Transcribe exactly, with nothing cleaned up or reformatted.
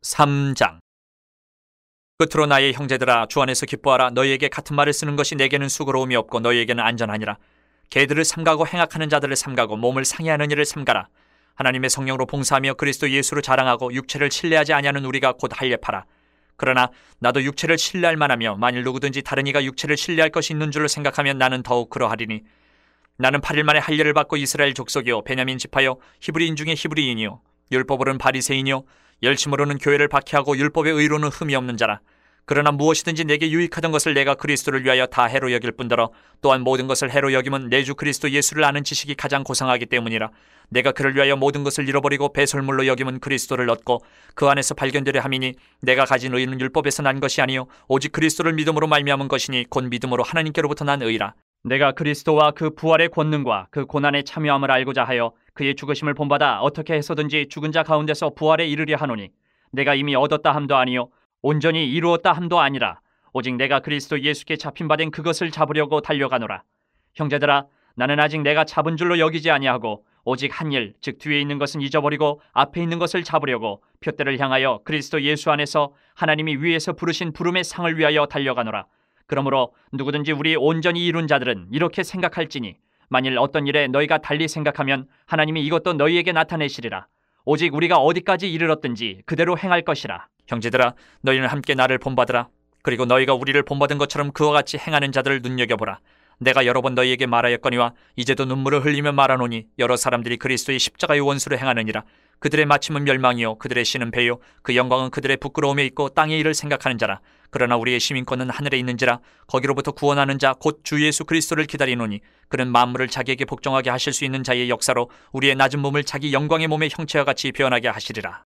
삼 장. 끝으로 나의 형제들아, 주 안에서 기뻐하라. 너희에게 같은 말을 쓰는 것이 내게는 수고로움이 없고 너희에게는 안전하니라. 개들을 삼가고 행악하는 자들을 삼가고 몸을 상해하는 일을 삼가라. 하나님의 성령으로 봉사하며 그리스도 예수로 자랑하고 육체를 신뢰하지 아니하는 우리가 곧 할례파라. 그러나 나도 육체를 신뢰할 만하며 만일 누구든지 다른 이가 육체를 신뢰할 것이 있는 줄로 생각하면 나는 더욱 그러하리니, 나는 팔 일 만에 할례를 받고 이스라엘 족속이요 베냐민 지파요 히브리인 중에 히브리인이요 율법으로는 바리새인이요 열심으로는 교회를 박해하고 율법의 의로는 흠이 없는 자라. 그러나 무엇이든지 내게 유익하던 것을 내가 그리스도를 위하여 다 해로 여길 뿐더러 또한 모든 것을 해로 여김은 내 주 그리스도 예수를 아는 지식이 가장 고상하기 때문이라. 내가 그를 위하여 모든 것을 잃어버리고 배설물로 여김은 그리스도를 얻고 그 안에서 발견되려 함이니, 내가 가진 의는 율법에서 난 것이 아니요 오직 그리스도를 믿음으로 말미암은 것이니 곧 믿음으로 하나님께로부터 난 의라. 내가 그리스도와 그 부활의 권능과 그 고난에 참여함을 알고자 하여 그의 죽으심을 본받아 어떻게 해서든지 죽은 자 가운데서 부활에 이르려 하노니, 내가 이미 얻었다 함도 아니요 온전히 이루었다 함도 아니라 오직 내가 그리스도 예수께 잡힌 바 된 그것을 잡으려고 달려가노라. 형제들아, 나는 아직 내가 잡은 줄로 여기지 아니하고 오직 한 일, 즉 뒤에 있는 것은 잊어버리고 앞에 있는 것을 잡으려고 표대를 향하여 그리스도 예수 안에서 하나님이 위에서 부르신 부름의 상을 위하여 달려가노라. 그러므로 누구든지 우리 온전히 이룬 자들은 이렇게 생각할지니, 만일 어떤 일에 너희가 달리 생각하면 하나님이 이것도 너희에게 나타내시리라. 오직 우리가 어디까지 이르렀든지 그대로 행할 것이라. 형제들아, 너희는 함께 나를 본받으라. 그리고 너희가 우리를 본받은 것처럼 그와 같이 행하는 자들을 눈여겨보라. 내가 여러 번 너희에게 말하였거니와 이제도 눈물을 흘리며 말하노니, 여러 사람들이 그리스도의 십자가의 원수로 행하느니라. 그들의 마침은 멸망이요 그들의 신은 배요 그 영광은 그들의 부끄러움에 있고 땅의 일을 생각하는 자라. 그러나 우리의 시민권은 하늘에 있는지라. 거기로부터 구원하는 자 곧 주 예수 그리스도를 기다리노니, 그는 만물을 자기에게 복종하게 하실 수 있는 자의 역사로 우리의 낮은 몸을 자기 영광의 몸의 형체와 같이 변하게 하시리라.